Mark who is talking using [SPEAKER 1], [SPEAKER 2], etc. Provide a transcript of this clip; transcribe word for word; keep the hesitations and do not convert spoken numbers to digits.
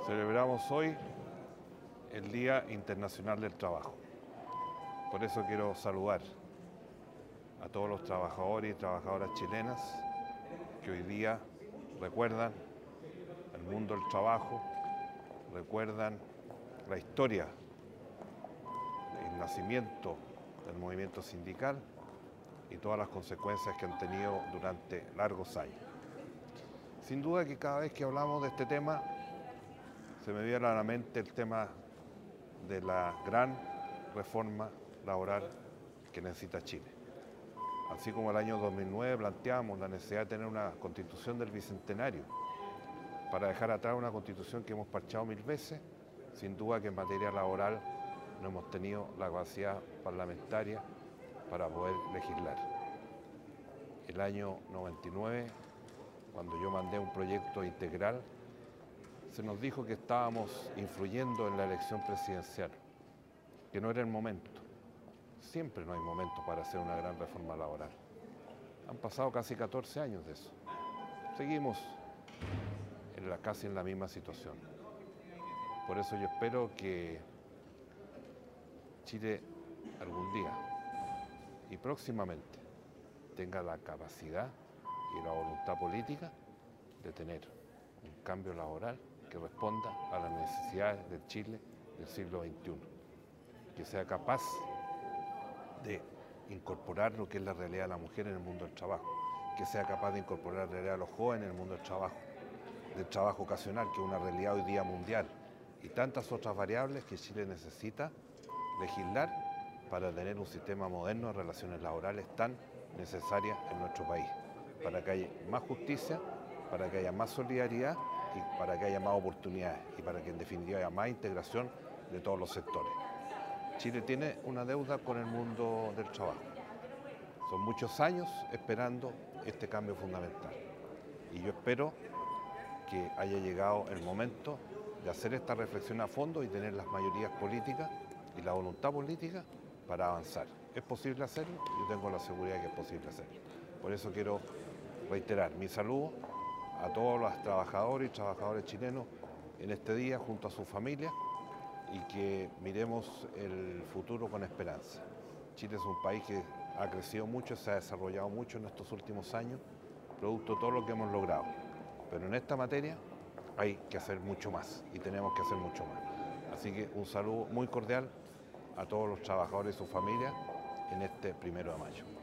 [SPEAKER 1] Celebramos hoy el Día Internacional del Trabajo. Por eso quiero saludar a todos los trabajadores y trabajadoras chilenas que hoy día recuerdan el mundo del trabajo, recuerdan la historia, el nacimiento del movimiento sindical y todas las consecuencias que han tenido durante largos años. Sin duda que cada vez que hablamos de este tema, se me viene a la mente el tema de la gran reforma laboral que necesita Chile. Así como el año dos mil nueve planteamos la necesidad de tener una constitución del bicentenario para dejar atrás una constitución que hemos parchado mil veces, sin duda que en materia laboral no hemos tenido la capacidad parlamentaria para poder legislar. El año noventa y nueve, cuando yo mandé un proyecto integral, se nos dijo que estábamos influyendo en la elección presidencial, que no era el momento. Siempre no hay momento para hacer una gran reforma laboral. Han pasado casi catorce años de eso. Seguimos en la, casi en la misma situación. Por eso yo espero que Chile algún día y próximamente tenga la capacidad y la voluntad política de tener un cambio laboral que responda a las necesidades del Chile del siglo veintiuno, que sea capaz de incorporar lo que es la realidad de la mujer en el mundo del trabajo, que sea capaz de incorporar la realidad de los jóvenes en el mundo del trabajo, del trabajo ocasional, que es una realidad hoy día mundial, y tantas otras variables que Chile necesita legislar para tener un sistema moderno de relaciones laborales tan necesarias en nuestro país, para que haya más justicia, para que haya más solidaridad y para que haya más oportunidades y para que en definitiva haya más integración de todos los sectores. Chile tiene una deuda con el mundo del trabajo. Son muchos años esperando este cambio fundamental. Y yo espero que haya llegado el momento de hacer esta reflexión a fondo y tener las mayorías políticas y la voluntad política para avanzar. ¿Es posible hacerlo? Yo tengo la seguridad que es posible hacerlo. Por eso quiero reiterar mi saludo a todos los trabajadores y trabajadores chilenos en este día junto a sus familias y que miremos el futuro con esperanza. Chile es un país que ha crecido mucho, se ha desarrollado mucho en estos últimos años, producto de todo lo que hemos logrado. Pero en esta materia hay que hacer mucho más y tenemos que hacer mucho más. Así que un saludo muy cordial a todos los trabajadores y sus familias en este primero de mayo.